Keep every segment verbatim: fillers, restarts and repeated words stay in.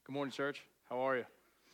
Good morning, church. How are you?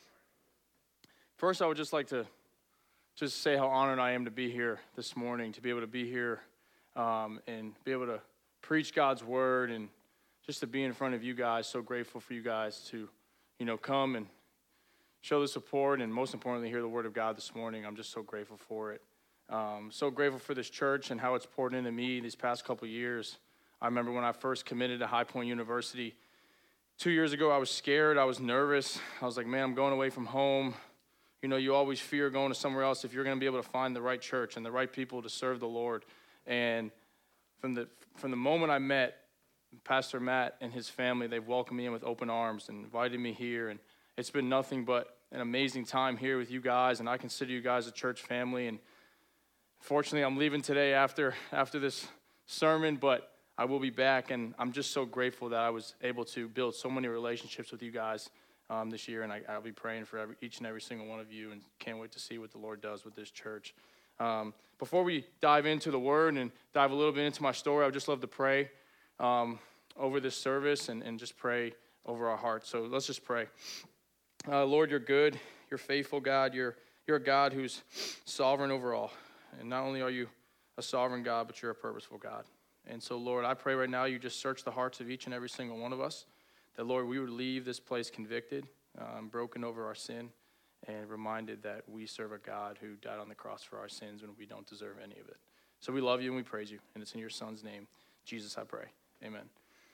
First, I would just like to just say how honored I am to be here this morning, to be able to be here um, and be able to preach God's word and just to be in front of you guys. So grateful for you guys to, you know, come and show the support and most importantly, hear the word of God this morning. I'm just so grateful for it. Um, so grateful for this church and how it's poured into me these past couple years. I remember when I first committed to High Point University two years ago, I was scared. I was nervous. I was like, man, I'm going away from home. You know, you always fear going to somewhere else if you're going to be able to find the right church and the right people to serve the Lord. And from the from the moment I met Pastor Matt and his family, they've welcomed me in with open arms and invited me here. And it's been nothing but an amazing time here with you guys. And I consider you guys a church family. And fortunately, I'm leaving today after after this sermon, but I will be back. And I'm just so grateful that I was able to build so many relationships with you guys Um, this year, and I, I'll be praying for every, each and every single one of you, and can't wait to see what the Lord does with this church. Um, before we dive into the Word and dive a little bit into my story, I would just love to pray um, over this service and, and just pray over our hearts. So let's just pray. Uh, Lord, you're good. You're faithful, God. You're you're a God who's sovereign over all. And not only are you a sovereign God, but you're a purposeful God. And so, Lord, I pray right now you just search the hearts of each and every single one of us. That, Lord, we would leave this place convicted, um, broken over our sin, and reminded that we serve a God who died on the cross for our sins when we don't deserve any of it. So we love you and we praise you, and it's in your Son's name, Jesus, I pray. Amen.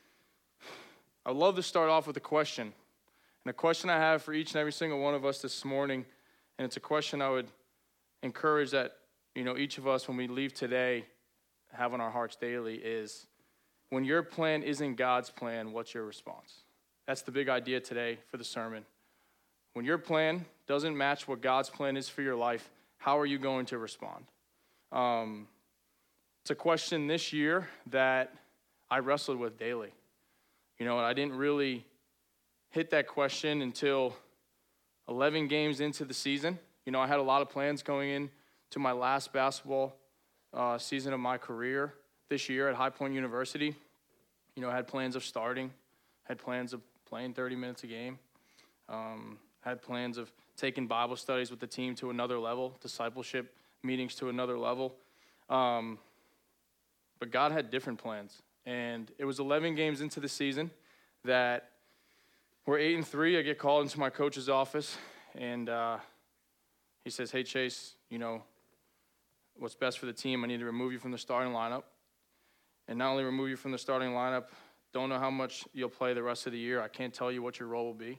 I would love to start off with a question, and a question I have for each and every single one of us this morning, and it's a question I would encourage that, you know, each of us, when we leave today, have on our hearts daily is, when your plan isn't God's plan, what's your response? That's the big idea today for the sermon. When your plan doesn't match what God's plan is for your life, how are you going to respond? Um, it's a question this year that I wrestled with daily. You know, and I didn't really hit that question until eleven games into the season. You know, I had a lot of plans going in to my last basketball uh, season of my career this year at High Point University. You know, I had plans of starting, had plans of playing thirty minutes a game, um, had plans of taking Bible studies with the team to another level, discipleship meetings to another level. Um, but God had different plans. And it was eleven games into the season that we're eight and three. I get called into my coach's office, and uh, he says, hey, Chase, you know, what's best for the team? I need to remove you from the starting lineup. And not only remove you from the starting lineup, don't know how much you'll play the rest of the year. I can't tell you what your role will be.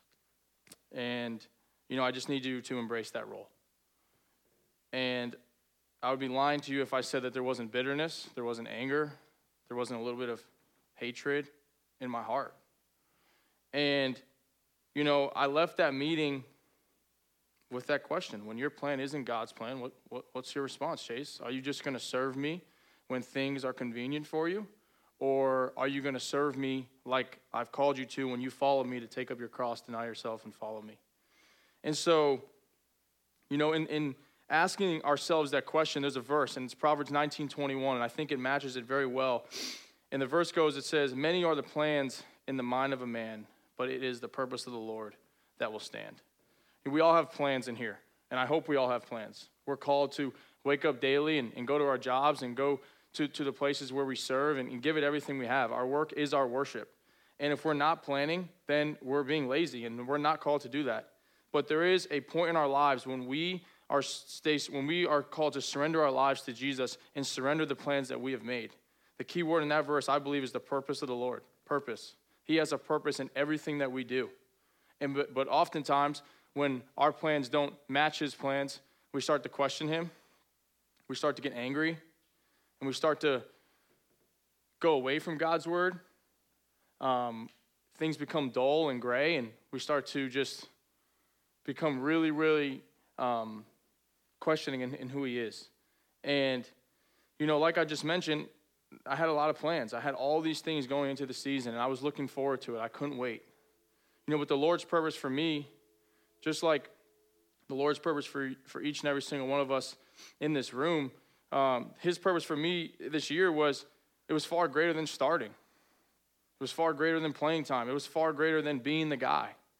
And, you know, I just need you to embrace that role. And I would be lying to you if I said that there wasn't bitterness, there wasn't anger, there wasn't a little bit of hatred in my heart. And, you know, I left that meeting with that question. When your plan isn't God's plan, what, what what's your response, Chase? Are you just going to serve me when things are convenient for you? Or are you going to serve me like I've called you to when you follow me to take up your cross, deny yourself, and follow me? And so, you know, in, in asking ourselves that question, there's a verse, and it's Proverbs nineteen twenty-one, and I think it matches it very well. And the verse goes, it says, many are the plans in the mind of a man, but it is the purpose of the Lord that will stand. And we all have plans in here, and I hope we all have plans. We're called to wake up daily and, and go to our jobs and go To, to the places where we serve and, and give it everything we have. Our work is our worship. And if we're not planning, then we're being lazy, and we're not called to do that. But there is a point in our lives when we are stay, when we are called to surrender our lives to Jesus and surrender the plans that we have made. The key word in that verse, I believe, is the purpose of the Lord. Purpose. He has a purpose in everything that we do. And but, but oftentimes, when our plans don't match his plans, we start to question him. We start to get angry. And we start to go away from God's word. Um, things become dull and gray, and we start to just become really, really um, questioning in, in who he is. And, you know, like I just mentioned, I had a lot of plans. I had all these things going into the season, and I was looking forward to it. I couldn't wait. You know, but the Lord's purpose for me, just like the Lord's purpose for, for each and every single one of us in this room, Um, his purpose for me this year was, it was far greater than starting. It was far greater than playing time. It was far greater than being the guy.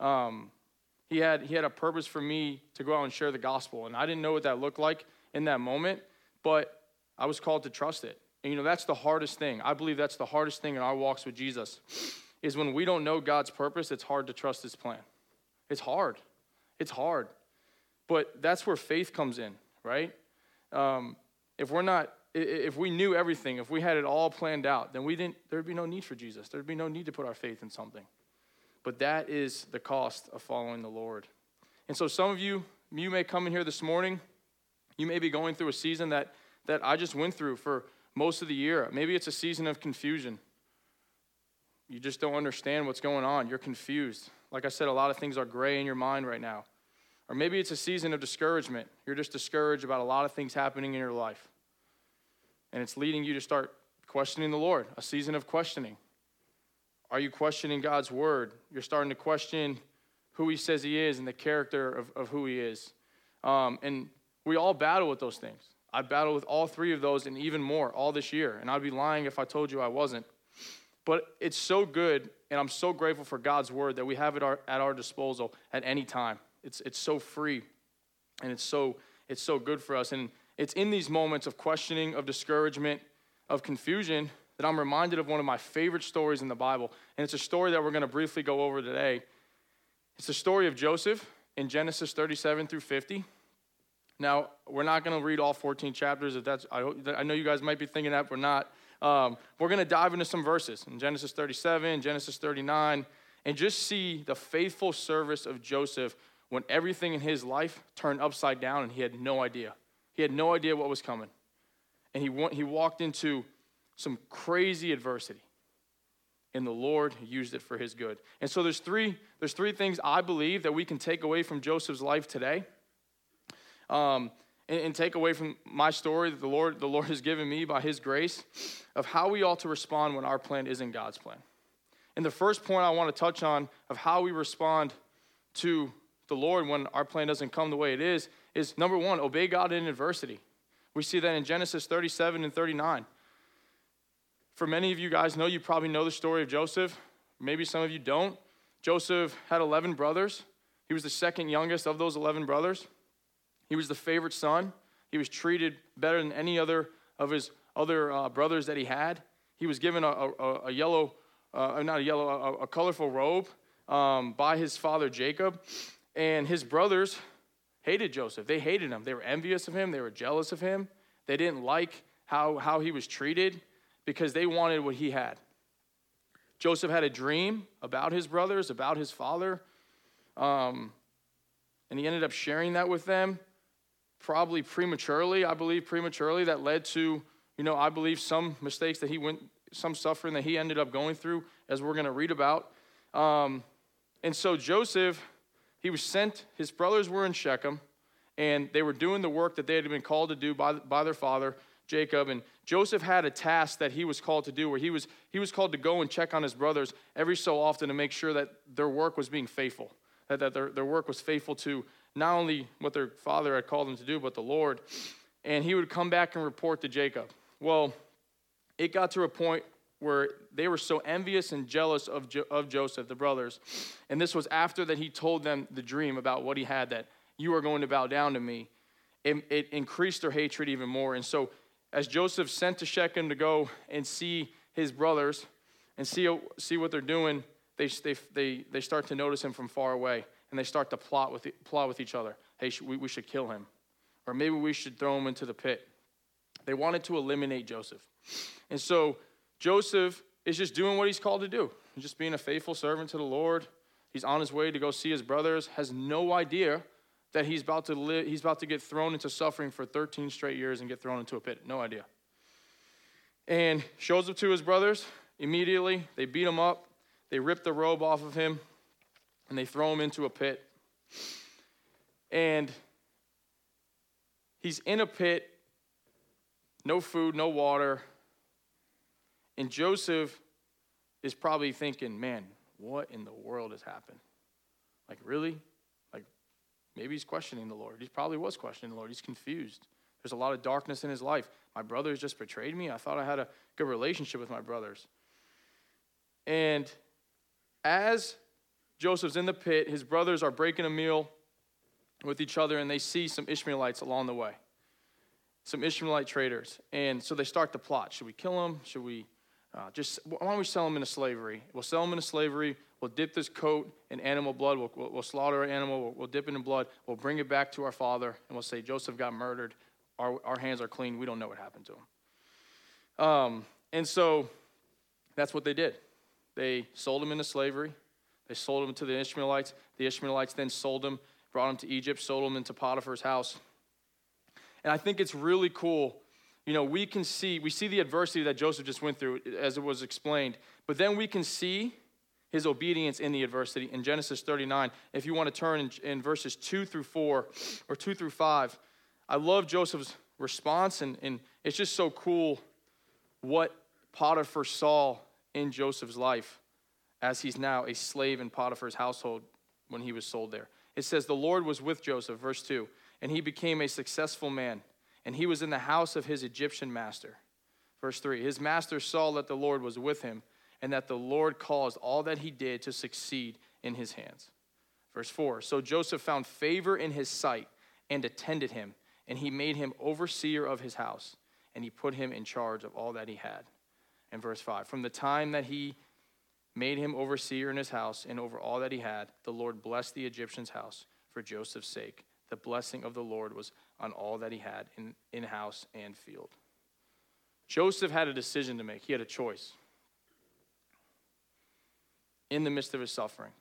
Um, he had he had a purpose for me to go out and share the gospel, and I didn't know what that looked like in that moment, but I was called to trust it. And, you know, that's the hardest thing. I believe that's the hardest thing in our walks with Jesus, is when we don't know God's purpose, it's hard to trust his plan. It's hard. It's hard. But that's where faith comes in, right? Um, if we're not, if we knew everything, if we had it all planned out, then we didn't, there'd be no need for Jesus. There'd be no need to put our faith in something. But that is the cost of following the Lord. And so some of you, you may come in here this morning, you may be going through a season that, that I just went through for most of the year. Maybe it's a season of confusion. You just don't understand what's going on. You're confused. Like I said, a lot of things are gray in your mind right now. Or maybe it's a season of discouragement. You're just discouraged about a lot of things happening in your life. And it's leading you to start questioning the Lord, a season of questioning. Are you questioning God's word? You're starting to question who he says he is and the character of, of who he is. Um, and we all battle with those things. I battle with all three of those and even more all this year. And I'd be lying if I told you I wasn't. But it's so good, and I'm so grateful for God's word that we have it our, at our disposal at any time. It's it's so free, and it's so it's so good for us. And it's in these moments of questioning, of discouragement, of confusion that I'm reminded of one of my favorite stories in the Bible. And it's a story that we're going to briefly go over today. It's the story of Joseph in Genesis thirty-seven through fifty. Now, we're not going to read all fourteen chapters. If that's, I, hope, I know you guys might be thinking that, we're not. Um, we're going to dive into some verses in Genesis thirty-seven, Genesis thirty-nine, and just see the faithful service of Joseph when everything in his life turned upside down and he had no idea. He had no idea what was coming. And he, went, he walked into some crazy adversity. And the Lord used it for his good. And so there's three, there's three things I believe that we can take away from Joseph's life today. Um, and, and take away from my story that the Lord, the Lord has given me by his grace of how we ought to respond when our plan isn't God's plan. And the first point I want to touch on of how we respond to the Lord when our plan doesn't come the way it is, is number one, obey God in adversity. We see that in Genesis thirty-seven and thirty-nine. For many of you guys know, you probably know the story of Joseph. Maybe some of you don't. Joseph had eleven brothers. He was the second youngest of those eleven brothers. He was the favorite son. He was treated better than any other of his other uh, brothers that he had. He was given a, a, a yellow, uh, not a yellow, a, a colorful robe um, by his father Jacob. And his brothers hated Joseph. They hated him. They were envious of him. They were jealous of him. They didn't like how, how he was treated because they wanted what he had. Joseph had a dream about his brothers, about his father, um, and he ended up sharing that with them, probably prematurely, I believe prematurely. That led to, you know, I believe some mistakes that he went, some suffering that he ended up going through, as we're going to read about. Um, and so Joseph, he was sent, his brothers were in Shechem, and they were doing the work that they had been called to do by, by their father, Jacob. And Joseph had a task that he was called to do, where he was he was called to go and check on his brothers every so often to make sure that their work was being faithful, that, that their, their work was faithful to not only what their father had called them to do, but the Lord. And he would come back and report to Jacob. Well, it got to a point where they were so envious and jealous of, jo- of Joseph, the brothers. And this was after that he told them the dream about what he had, that you are going to bow down to me. It, it increased their hatred even more. And so as Joseph sent to Shechem to go and see his brothers and see, see what they're doing, they, they, they, they start to notice him from far away. And they start to plot with, plot with each other. Hey, we, we should kill him. Or maybe we should throw him into the pit. They wanted to eliminate Joseph. And so Joseph is just doing what he's called to do. He's just being a faithful servant to the Lord. He's on his way to go see his brothers, has no idea that he's about to live, he's about to get thrown into suffering for thirteen straight years and get thrown into a pit. No idea. And shows up to his brothers immediately. They beat him up. They rip the robe off of him, and they throw him into a pit. And he's in a pit, no food, no water. And Joseph is probably thinking, man, what in the world has happened? Like, really? Like, maybe he's questioning the Lord. He probably was questioning the Lord. He's confused. There's a lot of darkness in his life. My brothers just betrayed me. I thought I had a good relationship with my brothers. And as Joseph's in the pit. His brothers are breaking a meal with each other, and they see some Ishmaelites along the way, some Ishmaelite traders. And so they start to plot. Should we kill him? Should we uh, just, why don't we sell him into slavery? We'll sell him into slavery. We'll dip this coat in animal blood. We'll, we'll, we'll slaughter an animal. We'll, we'll dip it in blood. We'll bring it back to our father, and we'll say, Joseph got murdered. Our, our hands are clean. We don't know what happened to him. Um, and so that's what they did. They sold him into slavery. They sold him to the Ishmaelites. The Ishmaelites then sold him, brought him to Egypt, sold him into Potiphar's house. And I think it's really cool. You know, we can see, we see the adversity that Joseph just went through, as it was explained. But then we can see his obedience in the adversity in Genesis thirty-nine. If you want to turn in, in verses two through four, or two through five, I love Joseph's response, and, and it's just so cool what Potiphar saw in Joseph's life as he's now a slave in Potiphar's household when he was sold there. It says, the Lord was with Joseph, verse two, and he became a successful man, and he was in the house of his Egyptian master. Verse three, his master saw that the Lord was with him, and that the Lord caused all that he did to succeed in his hands. Verse four, so Joseph found favor in his sight and attended him, and he made him overseer of his house, and he put him in charge of all that he had. And verse five, from the time that he made him overseer in his house and over all that he had, the Lord blessed the Egyptian's house for Joseph's sake. The blessing of the Lord was on all that he had in, in house and field. Joseph had a decision to make. He had a choice in the midst of his suffering.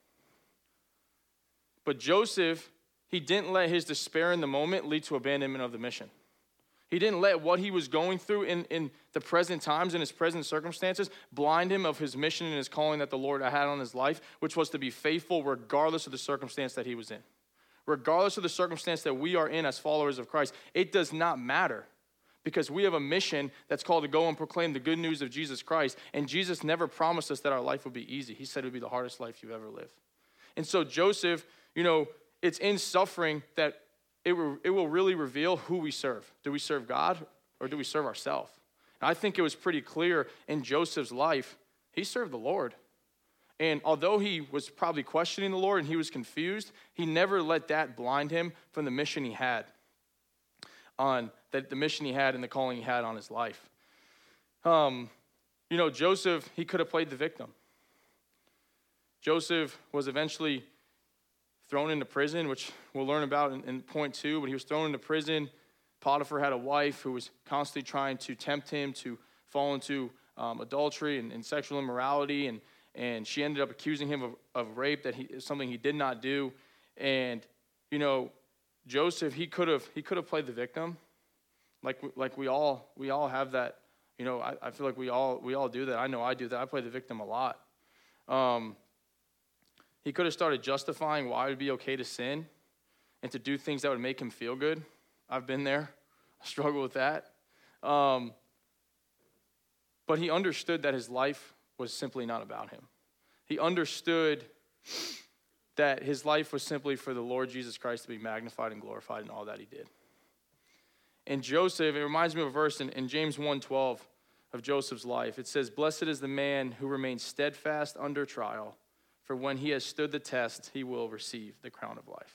But Joseph, he didn't let his despair in the moment lead to abandonment of the mission. He didn't let what he was going through in, in the present times, in his present circumstances, blind him of his mission and his calling that the Lord had on his life, which was to be faithful regardless of the circumstance that he was in. Regardless of the circumstance that we are in as followers of Christ, it does not matter, because we have a mission that's called to go and proclaim the good news of Jesus Christ, and Jesus never promised us that our life would be easy. He said it would be the hardest life you ever live. And so Joseph, you know, it's in suffering that it will, it will really reveal who we serve. Do we serve God, or do we serve ourselves? I think it was pretty clear in Joseph's life, he served the Lord. And although he was probably questioning the Lord and he was confused, he never let that blind him from the mission he had on that the mission he had and the calling he had on his life. Um, you know, Joseph, he could have played the victim. Joseph was eventually thrown into prison, which we'll learn about in, in point two, but he was thrown into prison. Potiphar had a wife who was constantly trying to tempt him to fall into um, adultery and, and sexual immorality, and And she ended up accusing him of, of rape, that he something he did not do. And, you know, Joseph, he could have he could have played the victim. Like like we all we all have that, you know, I, I feel like we all we all do that. I know I do that. I play the victim a lot. Um, he could have started justifying why it would be okay to sin and to do things that would make him feel good. I've been there. I struggle with that. Um, but he understood that his life was simply not about him. He understood that his life was simply for the Lord Jesus Christ to be magnified and glorified in all that he did. And Joseph, it reminds me of a verse in, in James one twelve of Joseph's life. It says, blessed is the man who remains steadfast under trial, for when he has stood the test, he will receive the crown of life.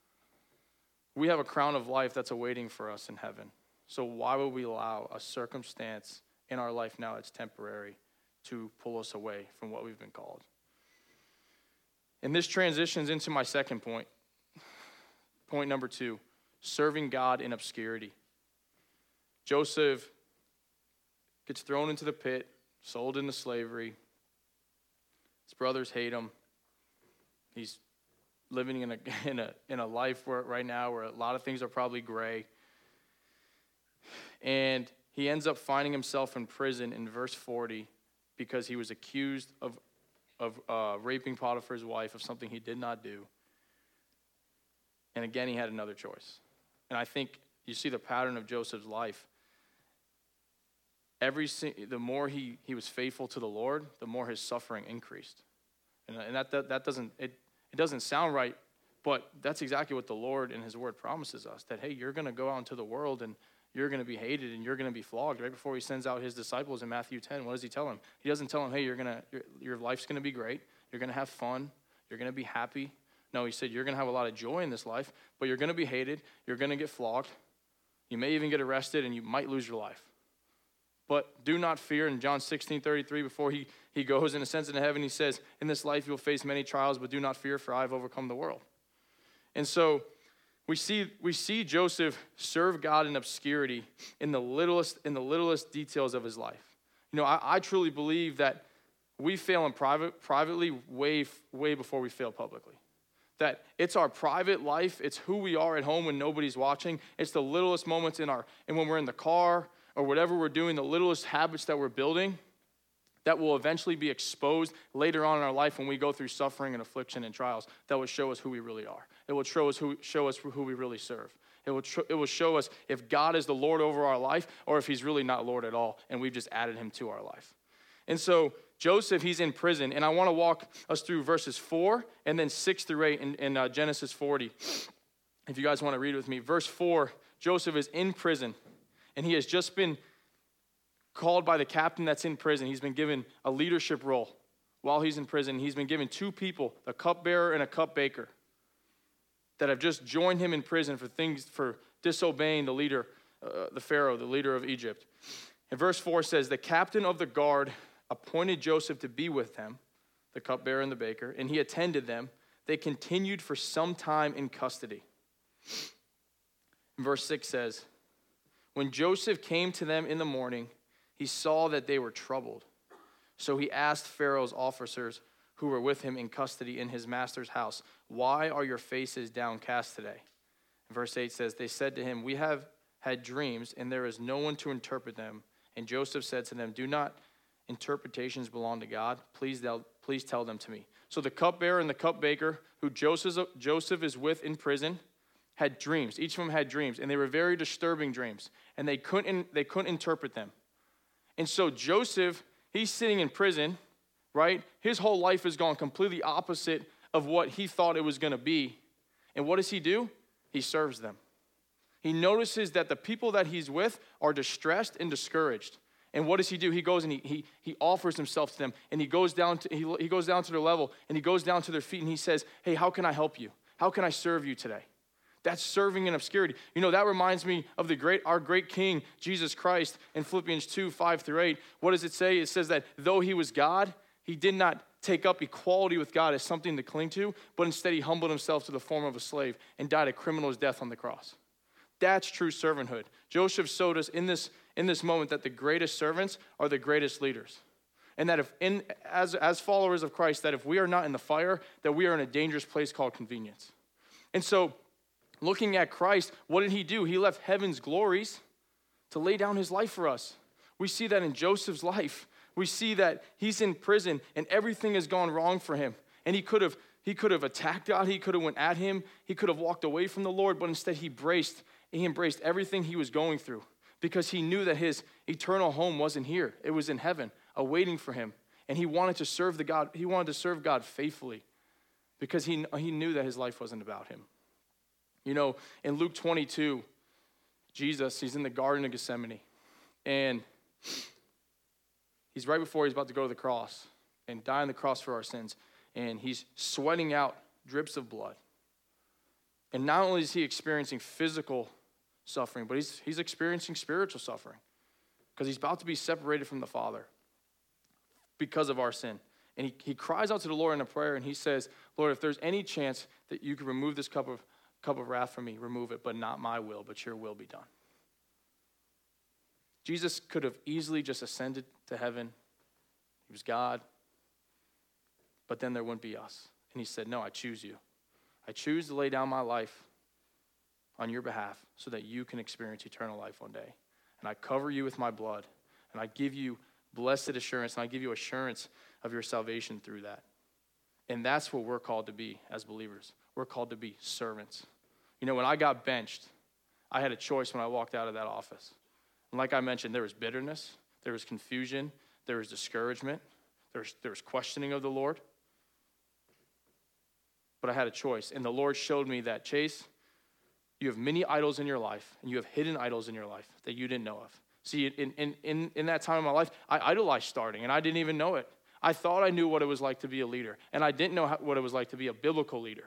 We have a crown of life that's awaiting for us in heaven. So why would we allow a circumstance in our life now that's temporary to pull us away from what we've been called? And this transitions into my second point. Point number two, serving God in obscurity. Joseph gets thrown into the pit, sold into slavery. His brothers hate him. He's living in a in a in a life where right now where a lot of things are probably gray. And he ends up finding himself in prison in verse forty because he was accused of of uh, raping Potiphar's wife, of something he did not do. And again, he had another choice. And I think you see the pattern of Joseph's life. Every the more he, he was faithful to the Lord, the more his suffering increased. And, and that, that that doesn't it it doesn't sound right, but that's exactly what the Lord in his word promises us, that hey, you're going to go out into the world and you're going to be hated and you're going to be flogged. Right before he sends out his disciples in Matthew ten, what does he tell them? He doesn't tell them, hey, you're going to your, your life's going to be great. You're going to have fun. You're You're going to be happy. No, he said, you're going to have a lot of joy in this life, but you're going to be hated. You're going to get flogged. You may even get arrested, and you might lose your life. But do not fear. In John sixteen thirty-three, before he, he goes and ascends into heaven, he says, in this life you'll face many trials, but do not fear, for I have overcome the world. And so we see we see Joseph serve God in obscurity in the littlest in the littlest details of his life. You know, I, I truly believe that we fail in private privately way way before we fail publicly. That it's our private life, it's who we are at home when nobody's watching. It's the littlest moments in our and when we're in the car or whatever we're doing, the littlest habits that we're building that will eventually be exposed later on in our life when we go through suffering and affliction and trials that will show us who we really are. It will show us who, show us who we really serve. It will, tr- it will show us if God is the Lord over our life or if he's really not Lord at all and we've just added him to our life. And so Joseph, he's in prison, and I want to walk us through verses four and then six through eight in, in uh, Genesis forty. If you guys want to read with me. Verse four, Joseph is in prison, and he has just been called by the captain that's in prison. He's been given a leadership role while he's in prison. He's been given two people, a cupbearer and a cupbaker, that have just joined him in prison for things, for disobeying the leader, uh, the Pharaoh, the leader of Egypt. And verse four says, the captain of the guard appointed Joseph to be with them, the cupbearer and the baker, and he attended them. They continued for some time in custody. And verse six says, when Joseph came to them in the morning, he saw that they were troubled. So he asked Pharaoh's officers who were with him in custody in his master's house, why are your faces downcast today? And verse eight says, they said to him, we have had dreams, and there is no one to interpret them. And Joseph said to them, do not interpretations belong to God? Please, please tell them to me. So the cupbearer and the cupbaker, who Joseph, Joseph is with in prison, had dreams. Each of them had dreams, and they were very disturbing dreams, and they couldn't, they couldn't interpret them. And so Joseph, he's sitting in prison, right? His whole life has gone completely opposite of what he thought it was going to be. And what does he do? He serves them. He notices that the people that he's with are distressed and discouraged. And what does he do? He goes and he he, he offers himself to them, and he goes down to he, he goes down to their level, and he goes down to their feet, and he says, hey, how can I help you? How can I serve you today? That's serving in obscurity. You know, that reminds me of the great our great King, Jesus Christ, in Philippians two, five through eight. What does it say? It says that though he was God, he did not take up equality with God as something to cling to, but instead he humbled himself to the form of a slave and died a criminal's death on the cross. That's true servanthood. Joseph showed us in this, in this moment that the greatest servants are the greatest leaders. And that if in as, as followers of Christ, that if we are not in the fire, that we are in a dangerous place called convenience. And so, looking at Christ, what did he do? He left heaven's glories to lay down his life for us. We see that in Joseph's life. We see that he's in prison and everything has gone wrong for him. And he could have he could have attacked God. He could have went at him. He could have walked away from the Lord, but instead he braced He embraced everything he was going through because he knew that his eternal home wasn't here. It was in heaven, awaiting for him. And he wanted to serve the God. He wanted to serve God faithfully because he, he knew that his life wasn't about him. You know, in Luke twenty-two, Jesus, he's in the Garden of Gethsemane. And he's right before he's about to go to the cross and die on the cross for our sins. And he's sweating out drips of blood. And not only is he experiencing physical suffering, but he's, he's experiencing spiritual suffering because he's about to be separated from the Father because of our sin. And he, he cries out to the Lord in a prayer, and he says, Lord, if there's any chance that you could remove this cup of, cup of wrath from me, remove it, but not my will, but your will be done. Jesus could have easily just ascended to heaven. He was God, but then there wouldn't be us. And he said, no, I choose you. I choose to lay down my life on your behalf so that you can experience eternal life one day. And I cover you with my blood, and I give you blessed assurance, and I give you assurance of your salvation through that. And that's what we're called to be as believers. We're called to be servants. You know, when I got benched, I had a choice when I walked out of that office. And like I mentioned, there was bitterness, there was confusion, there was discouragement, there was, there was questioning of the Lord. But I had a choice. And the Lord showed me that, Chase, you have many idols in your life, and you have hidden idols in your life that you didn't know of. See, in, in, in, in that time of my life, I idolized starting, and I didn't even know it. I thought I knew what it was like to be a leader, and I didn't know how, what it was like to be a biblical leader.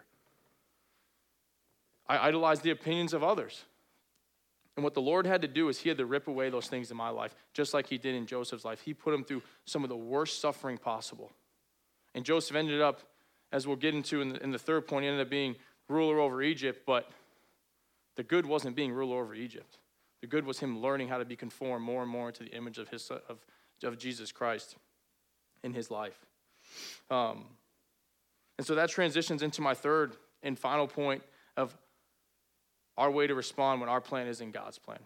I idolized the opinions of others. And what the Lord had to do is he had to rip away those things in my life, just like he did in Joseph's life. He put him through some of the worst suffering possible. And Joseph ended up, as we'll get into in the, in the third point, he ended up being ruler over Egypt, but the good wasn't being ruler over Egypt. The good was him learning how to be conformed more and more into the image of his of, of Jesus Christ in his life. Um, and so that transitions into my third and final point of our way to respond when our plan isn't God's plan.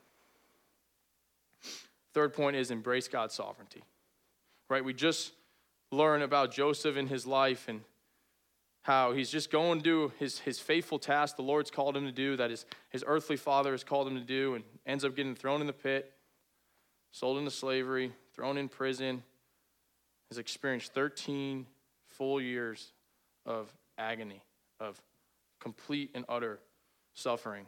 Third point is embrace God's sovereignty. Right? We just learned about Joseph in his life and how he's just going to do his, his faithful task the Lord's called him to do, that his, his earthly father has called him to do, and ends up getting thrown in the pit, sold into slavery, thrown in prison, has experienced thirteen full years of agony, of complete and utter suffering.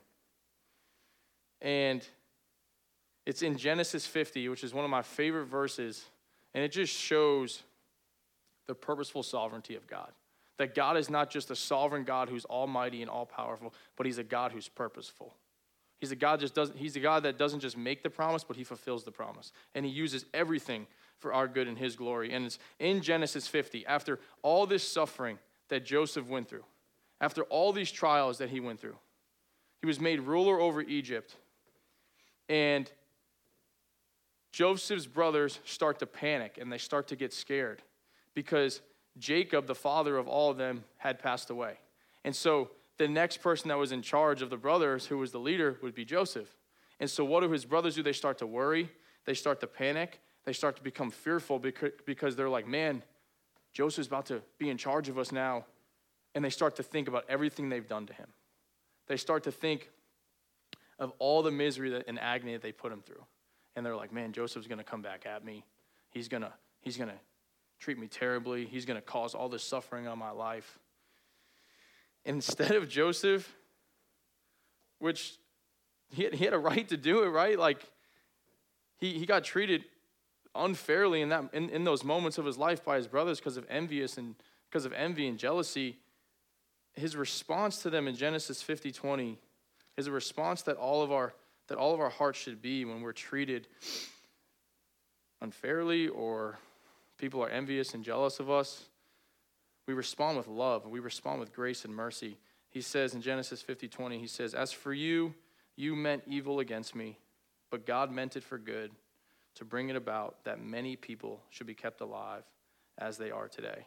And it's in Genesis fifty, which is one of my favorite verses, and it just shows the purposeful sovereignty of God. That God is not just a sovereign God who's almighty and all-powerful, but he's a God who's purposeful. He's a God just doesn't he's a God that doesn't just make the promise, but he fulfills the promise. And he uses everything for our good and his glory. And it's in Genesis fifty, after all this suffering that Joseph went through, after all these trials that he went through, he was made ruler over Egypt. And Joseph's brothers start to panic and they start to get scared because Jacob, the father of all of them, had passed away. And so the next person that was in charge of the brothers, who was the leader, would be Joseph. And so what do his brothers do? They start to worry. They start to panic. They start to become fearful because they're like, man, Joseph's about to be in charge of us now. And they start to think about everything they've done to him. They start to think of all the misery and agony that they put him through. And they're like, man, Joseph's going to come back at me. He's going to, he's going to treat me terribly. He's going to cause all this suffering on my life. Instead of Joseph, which he had, he had a right to do it, right? Like, he, he got treated unfairly in that in, in those moments of his life by his brothers because of envious and because of envy and jealousy. His response to them in Genesis fifty twenty is a response that all of our that all of our hearts should be when we're treated unfairly or people are envious and jealous of us. We respond with love. We respond with grace and mercy. He says in Genesis fifty twenty, he says, as for you, you meant evil against me, but God meant it for good, to bring it about that many people should be kept alive as they are today.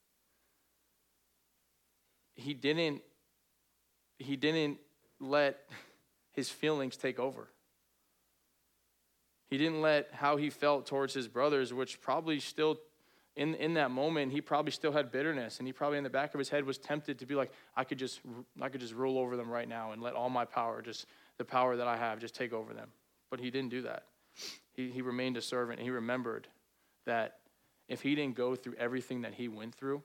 He didn't, he didn't let his feelings take over. He didn't let how he felt towards his brothers, which probably still, in, in that moment, he probably still had bitterness, and he probably in the back of his head was tempted to be like, I could just, I could just rule over them right now and let all my power, just the power that I have, just take over them. But he didn't do that. He, he remained a servant, and he remembered that if he didn't go through everything that he went through,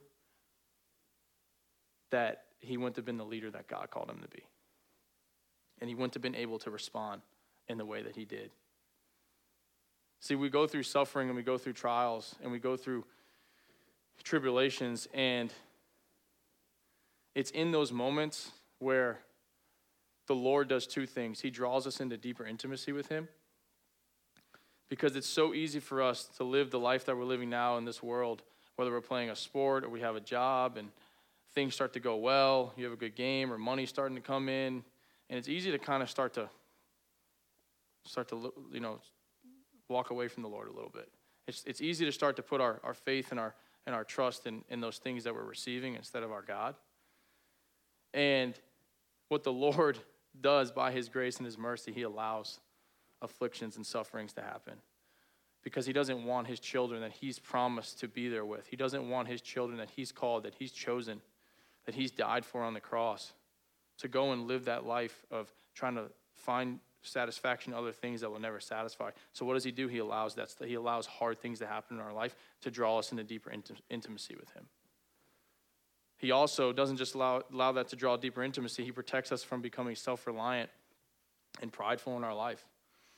that he wouldn't have been the leader that God called him to be. And he wouldn't have been able to respond in the way that he did. See, we go through suffering and we go through trials and we go through tribulations, and it's in those moments where the Lord does two things. He draws us into deeper intimacy with him, because it's so easy for us to live the life that we're living now in this world, whether we're playing a sport or we have a job and things start to go well, you have a good game or money starting to come in, and it's easy to kind of start to start to you know walk away from the Lord a little bit. It's it's easy to start to put our, our faith and our and our trust in, in those things that we're receiving instead of our God. And what the Lord does by his grace and his mercy, he allows afflictions and sufferings to happen, because he doesn't want his children that he's promised to be there with. He doesn't want his children that he's called, that he's chosen, that he's died for on the cross, to go and live that life of trying to find satisfaction in other things that will never satisfy. So what does he do? He allows that. He allows hard things to happen in our life to draw us into deeper int- intimacy with him. He also doesn't just allow, allow that to draw deeper intimacy. He protects us from becoming self-reliant and prideful in our life.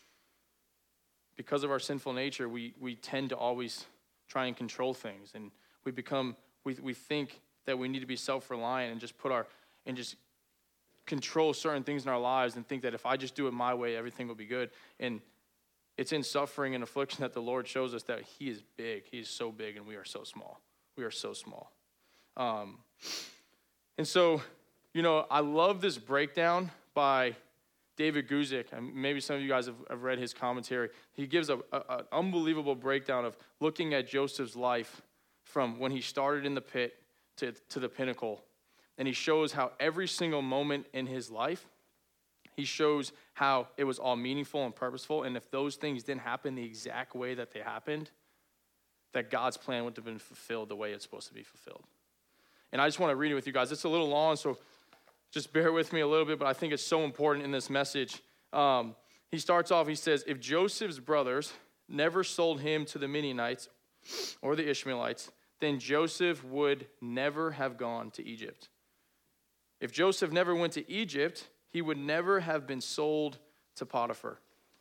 Because of our sinful nature, we we tend to always try and control things and We become, we, we think that we need to be self-reliant and just put our, and just control certain things in our lives and think that if I just do it my way, everything will be good. And it's in suffering and affliction that the Lord shows us that he is big. He is so big and we are so small. We are so small. Um, and so, you know, I love this breakdown by David Guzik. And maybe some of you guys have, have read his commentary. He gives a, a, an unbelievable breakdown of looking at Joseph's life from when he started in the pit to, to the pinnacle. And he shows how every single moment in his life, he shows how it was all meaningful and purposeful. And if those things didn't happen the exact way that they happened, that God's plan would have been fulfilled the way it's supposed to be fulfilled. And I just want to read it with you guys. It's a little long, so just bear with me a little bit, but I think it's so important in this message. Um, he starts off, he says, if Joseph's brothers never sold him to the Midianites or the Ishmaelites, then Joseph would never have gone to Egypt. If Joseph never went to Egypt, he would never have been sold to Potiphar.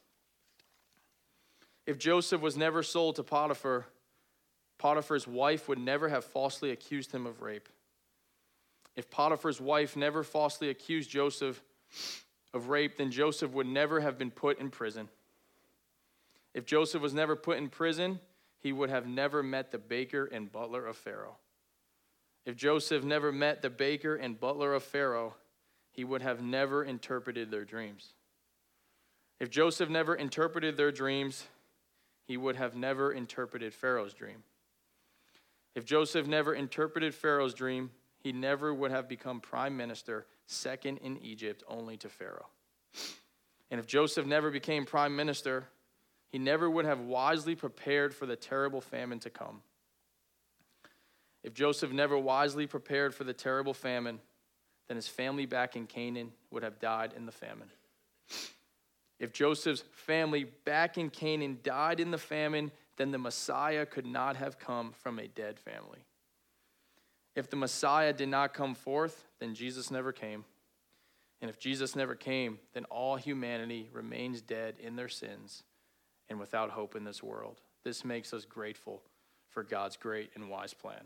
If Joseph was never sold to Potiphar, Potiphar's wife would never have falsely accused him of rape. If Potiphar's wife never falsely accused Joseph of rape, then Joseph would never have been put in prison. If Joseph was never put in prison, he would have never met the baker and butler of Pharaoh. If Joseph never met the baker and butler of Pharaoh, he would have never interpreted their dreams. If Joseph never interpreted their dreams, he would have never interpreted Pharaoh's dream. If Joseph never interpreted Pharaoh's dream, he never would have become prime minister, second in Egypt only to Pharaoh. And if Joseph never became prime minister, he never would have wisely prepared for the terrible famine to come. If Joseph never wisely prepared for the terrible famine, then his family back in Canaan would have died in the famine. If Joseph's family back in Canaan died in the famine, then the Messiah could not have come from a dead family. If the Messiah did not come forth, then Jesus never came. And if Jesus never came, then all humanity remains dead in their sins and without hope in this world. This makes us grateful for God's great and wise plan.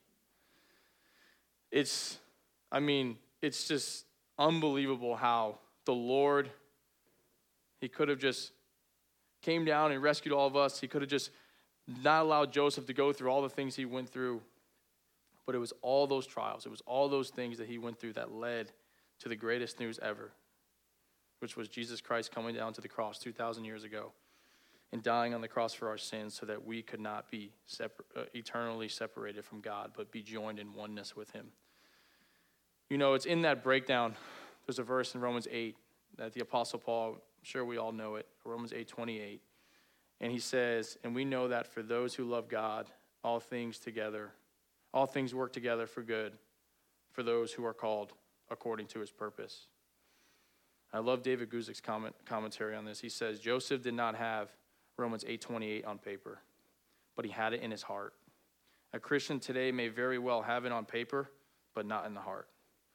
It's, I mean, it's just unbelievable how the Lord, he could have just came down and rescued all of us. He could have just not allowed Joseph to go through all the things he went through. But it was all those trials, it was all those things that he went through that led to the greatest news ever, which was Jesus Christ coming down to the cross two thousand years ago and dying on the cross for our sins so that we could not be separ- uh, eternally separated from God, but be joined in oneness with him. You know, it's in that breakdown, there's a verse in Romans eight that the Apostle Paul, I'm sure we all know it, Romans eight twenty-eight. And he says, and we know that for those who love God, all things together, all things work together for good for those who are called according to his purpose. I love David Guzik's comment, commentary on this. He says, Joseph did not have Romans eight twenty-eight on paper, but he had it in his heart. A Christian today may very well have it on paper, but not in the heart.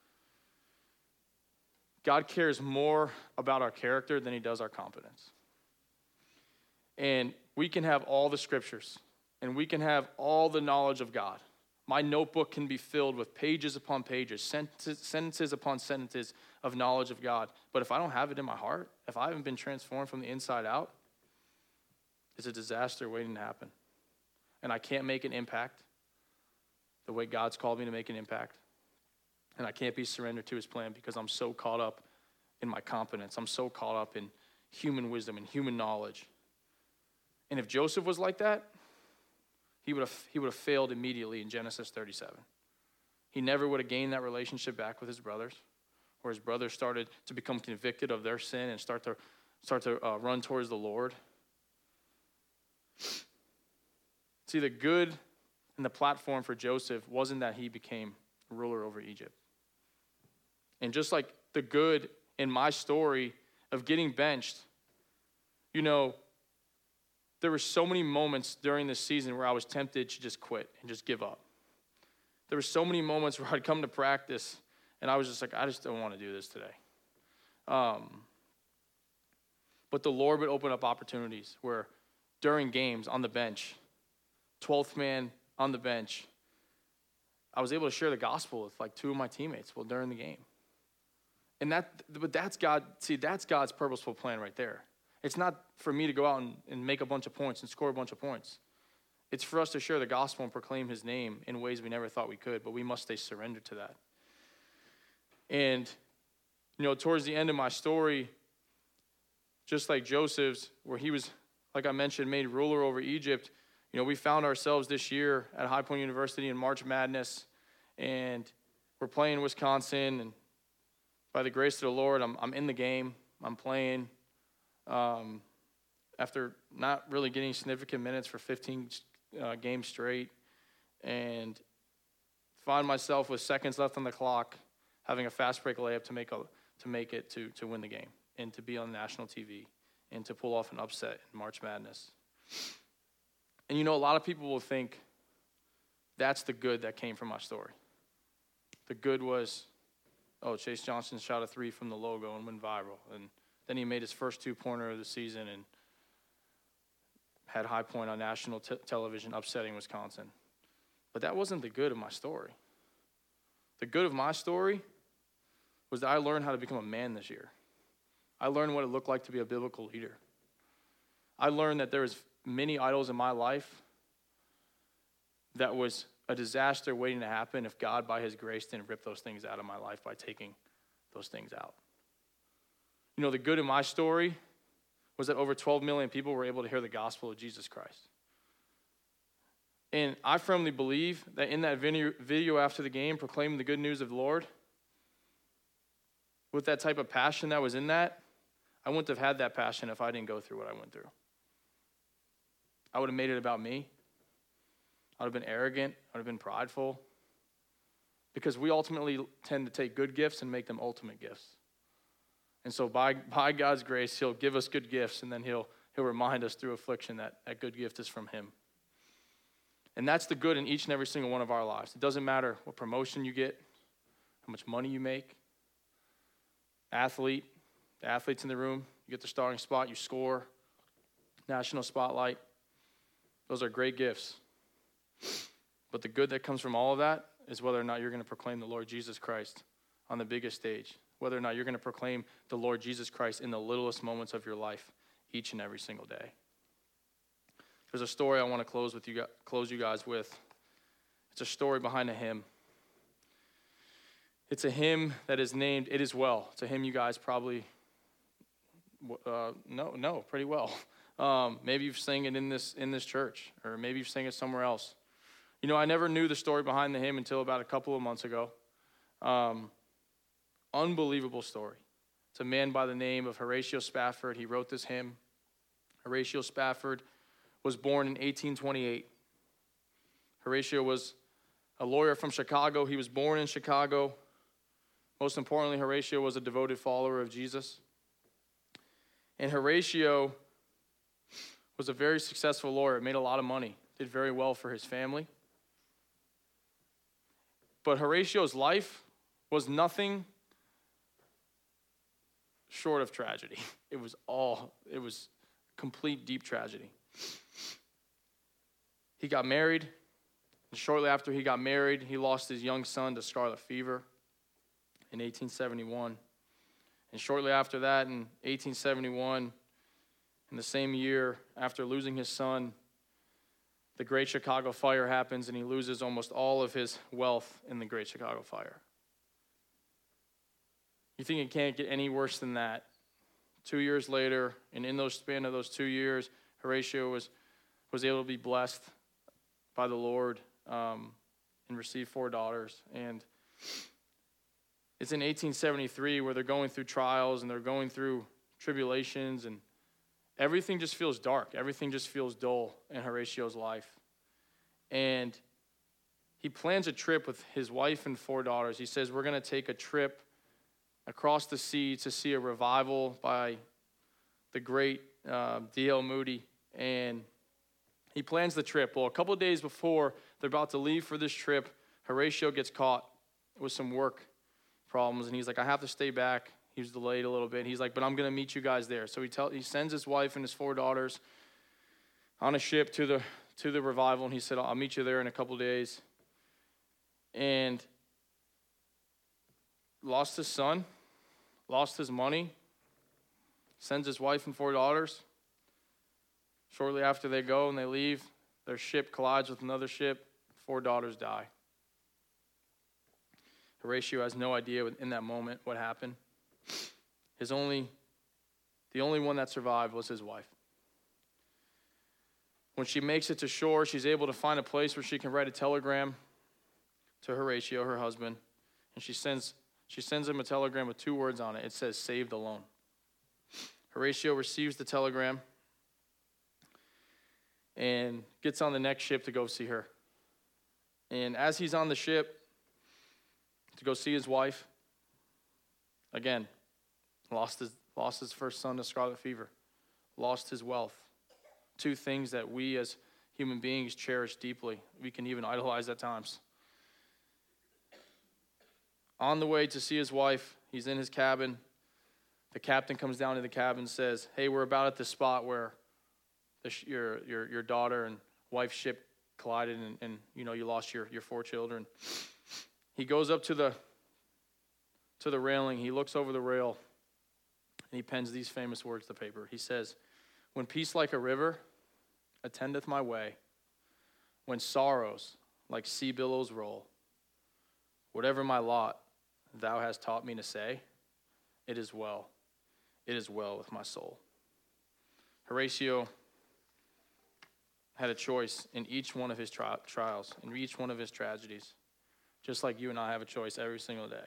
God cares more about our character than he does our competence. And we can have all the scriptures, and we can have all the knowledge of God. My notebook can be filled with pages upon pages, sentences, sentences upon sentences of knowledge of God. But if I don't have it in my heart, if I haven't been transformed from the inside out, it's a disaster waiting to happen. And I can't make an impact the way God's called me to make an impact. And I can't be surrendered to his plan because I'm so caught up in my competence. I'm so caught up in human wisdom and human knowledge. And if Joseph was like that, he would have he would have failed immediately in Genesis thirty-seven. He never would have gained that relationship back with his brothers, or his brothers started to become convicted of their sin and start to start to uh, run towards the Lord. See, the good and the platform for Joseph wasn't that he became ruler over Egypt. And just like the good in my story of getting benched, you know, there were so many moments during this season where I was tempted to just quit and just give up. There were so many moments where I'd come to practice and I was just like, I just don't want to do this today. Um, but the Lord would open up opportunities where during games on the bench, twelfth man on the bench, I was able to share the gospel with like two of my teammates well during the game. And that, but that's God, see, that's God's purposeful plan right there. It's not for me to go out and, and make a bunch of points and score a bunch of points. It's for us to share the gospel and proclaim his name in ways we never thought we could, but we must stay surrendered to that. And, you know, towards the end of my story, just like Joseph's, where he was, like I mentioned, made ruler over Egypt, you know, we found ourselves this year at High Point University in March Madness, and we're playing Wisconsin, and by the grace of the Lord, I'm I'm in the game. I'm playing. Um, after not really getting significant minutes for fifteen uh, games straight, and find myself with seconds left on the clock, having a fast break layup to make a to make it to to win the game and to be on national T V and to pull off an upset in March Madness. And you know, a lot of people will think that's the good that came from my story. The good was, oh, Chase Johnson shot a three from the logo and went viral. And then he made his first two-pointer of the season and had High Point on national t- television upsetting Wisconsin. But that wasn't the good of my story. The good of my story was that I learned how to become a man this year. I learned what it looked like to be a biblical leader. I learned that there was many idols in my life that was a disaster waiting to happen if God, by his grace, didn't rip those things out of my life by taking those things out. You know, the good in my story was that over twelve million people were able to hear the gospel of Jesus Christ. And I firmly believe that in that video after the game, proclaiming the good news of the Lord, with that type of passion that was in that, I wouldn't have had that passion if I didn't go through what I went through. I would have made it about me. I would have been arrogant. I would have been prideful. Because we ultimately tend to take good gifts and make them ultimate gifts. And so by, by God's grace, he'll give us good gifts, and then he'll, he'll remind us through affliction that that good gift is from him. And that's the good in each and every single one of our lives. It doesn't matter what promotion you get, how much money you make. Athlete, the athletes in the room, you get the starting spot, you score, national spotlight. Those are great gifts. But the good that comes from all of that is whether or not you're going to proclaim the Lord Jesus Christ on the biggest stage, whether or not you're going to proclaim the Lord Jesus Christ in the littlest moments of your life each and every single day. There's a story I want to close with you, close you guys with. It's a story behind a hymn. It's a hymn that is named "It Is Well." It's a hymn you guys probably uh, know, know pretty well. Um, maybe you've sang it in this in this church, or maybe you've sang it somewhere else. You know, I never knew the story behind the hymn until about a couple of months ago. Um, unbelievable story. It's a man by the name of Horatio Spafford. He wrote this hymn. Horatio Spafford was born in eighteen twenty-eight. Horatio was a lawyer from Chicago. He was born in Chicago. Most importantly, Horatio was a devoted follower of Jesus. And Horatio was a very successful lawyer, made a lot of money, did very well for his family. But Horatio's life was nothing short of tragedy. It was all, it was complete deep tragedy. He got married, and shortly after he got married, he lost his young son to scarlet fever in eighteen seventy-one. And shortly after that, in eighteen seventy-one, in the same year after losing his son, the Great Chicago Fire happens, and he loses almost all of his wealth in the Great Chicago Fire. You think it can't get any worse than that? Two years later, and in those span of those two years, Horatio was, was able to be blessed by the Lord um, and receive four daughters. And it's in eighteen seventy-three where they're going through trials and they're going through tribulations, and everything just feels dark. Everything just feels dull in Horatio's life. And he plans a trip with his wife and four daughters. He says, we're going to take a trip across the sea to see a revival by the great uh, D L Moody. And he plans the trip. Well, a couple of days before they're about to leave for this trip, Horatio gets caught with some work problems. And he's like, I have to stay back. He was delayed a little bit. He's like, but I'm going to meet you guys there. So he tell, he sends his wife and his four daughters on a ship to the to the revival. And he said, I'll meet you there in a couple of days. and lost his son, lost his money, sends his wife and four daughters. Shortly after they go and they leave, their ship collides with another ship. Four daughters die. Horatio has no idea in that moment what happened. His only, the only one that survived was his wife. When she makes it to shore, she's able to find a place where she can write a telegram to Horatio, her husband, and she sends she sends him a telegram with two words on it. It says, "Saved alone." Horatio receives the telegram and gets on the next ship to go see her. And as he's on the ship to go see his wife, again, lost his, lost his first son to scarlet fever, lost his wealth. Two things that we as human beings cherish deeply. We can even idolize at times. On the way to see his wife, he's in his cabin. The captain comes down to the cabin and says, "Hey, we're about at the spot where the sh- your, your your daughter and wife's ship collided, and, and you know you lost your, your four children." He goes up to the to the railing. He looks over the rail, and he pens these famous words to paper. He says, "When peace like a river attendeth my way, when sorrows like sea billows roll, whatever my lot, thou hast taught me to say, it is well, it is well with my soul." Horatio had a choice in each one of his tri- trials, in each one of his tragedies, just like you and I have a choice every single day.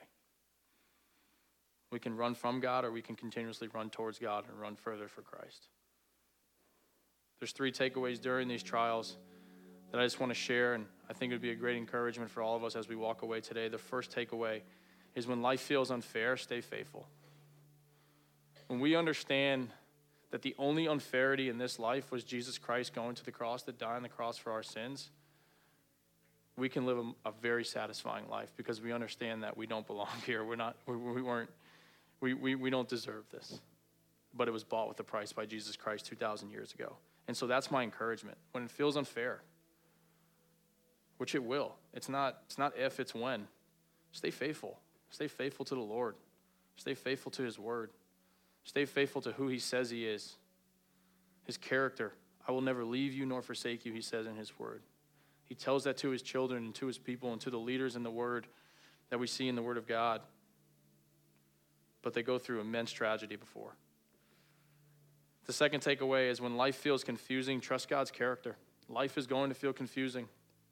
We can run from God, or we can continuously run towards God and run further for Christ. There's three takeaways during these trials that I just want to share, and I think it would be a great encouragement for all of us as we walk away today. The first takeaway is, when life feels unfair, stay faithful. When we understand that the only unfairity in this life was Jesus Christ going to the cross to die on the cross for our sins, we can live a, a very satisfying life, because we understand that we don't belong here. We're not, we, we weren't, we, we, we don't deserve this. But it was bought with a price by Jesus Christ two thousand years ago. And so that's my encouragement. When it feels unfair, which it will, it's not, it's not if, it's when. Stay faithful. Stay faithful to the Lord. Stay faithful to his word. Stay faithful to who he says he is. His character. "I will never leave you nor forsake you," he says in his word. He tells that to his children and to his people and to the leaders in the word that we see in the word of God. But they go through immense tragedy before. The second takeaway is, when life feels confusing, trust God's character. Life is going to feel confusing.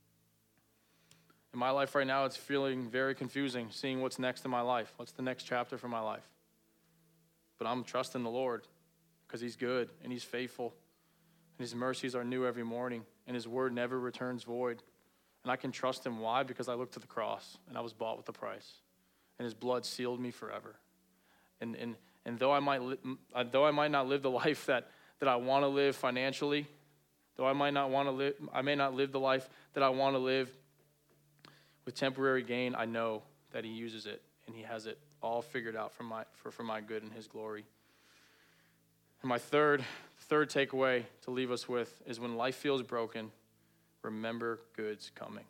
In my life right now, it's feeling very confusing, seeing what's next in my life. What's the next chapter for my life? But I'm trusting the Lord, because he's good and he's faithful. And his mercies are new every morning, and his word never returns void. And I can trust him. Why? Because I looked to the cross, and I was bought with a price. And his blood sealed me forever. And and and though I might li- though I might not live the life that, that I want to live financially, though I might not want to live, I may not live the life that I want to live with temporary gain, I know that he uses it, and he has it all figured out for my for, for my good and his glory. And my third third takeaway to leave us with is, when life feels broken, remember good's coming.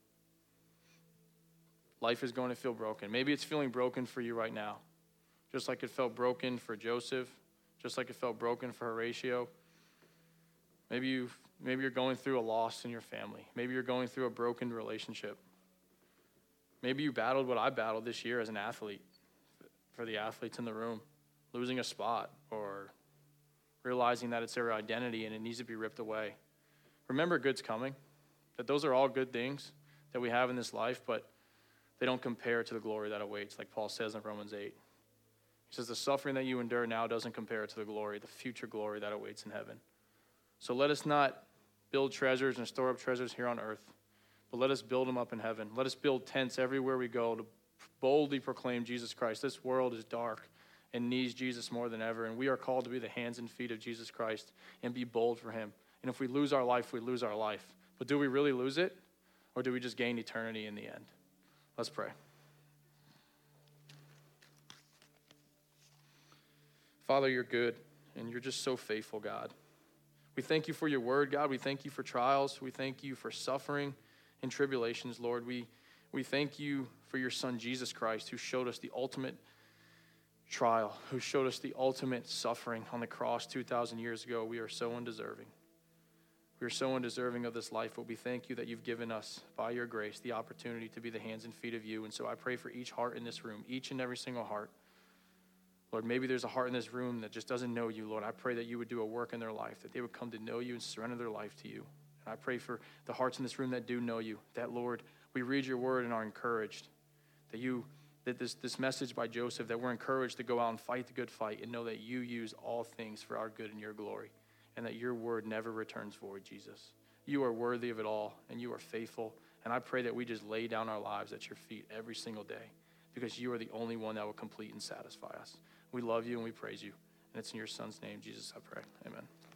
Life is going to feel broken. Maybe it's feeling broken for you right now, just like it felt broken for Joseph, just like it felt broken for Horatio. Maybe you maybe you're going through a loss in your family. Maybe you're going through a broken relationship. Maybe you battled what I battled this year as an athlete, for the athletes in the room, losing a spot or realizing that it's their identity and it needs to be ripped away. Remember good's coming, that those are all good things that we have in this life, but they don't compare to the glory that awaits, like Paul says in Romans eight. He says the suffering that you endure now doesn't compare to the glory, the future glory that awaits in heaven. So let us not build treasures and store up treasures here on earth, but let us build them up in heaven. Let us build tents everywhere we go to boldly proclaim Jesus Christ. This world is dark and needs Jesus more than ever, and we are called to be the hands and feet of Jesus Christ and be bold for him. And if we lose our life, we lose our life. But do we really lose it, or do we just gain eternity in the end? Let's pray. Father, you're good, and you're just so faithful, God. We thank you for your word, God. We thank you for trials. We thank you for suffering and tribulations, Lord. We We thank you for your son, Jesus Christ, who showed us the ultimate trial, who showed us the ultimate suffering on the cross two thousand years ago. We are so undeserving. We are so undeserving of this life, but we thank you that you've given us, by your grace, the opportunity to be the hands and feet of you. And so I pray for each heart in this room, each and every single heart. Lord, maybe there's a heart in this room that just doesn't know you, Lord. I pray that you would do a work in their life, that they would come to know you and surrender their life to you. And I pray for the hearts in this room that do know you, that, Lord, we read your word and are encouraged, that you, that this, this message by Joseph, that we're encouraged to go out and fight the good fight and know that you use all things for our good and your glory, and that your word never returns void, Jesus. You are worthy of it all, and you are faithful. And I pray that we just lay down our lives at your feet every single day, because you are the only one that will complete and satisfy us. We love you and we praise you. And it's in your son's name, Jesus, I pray. Amen.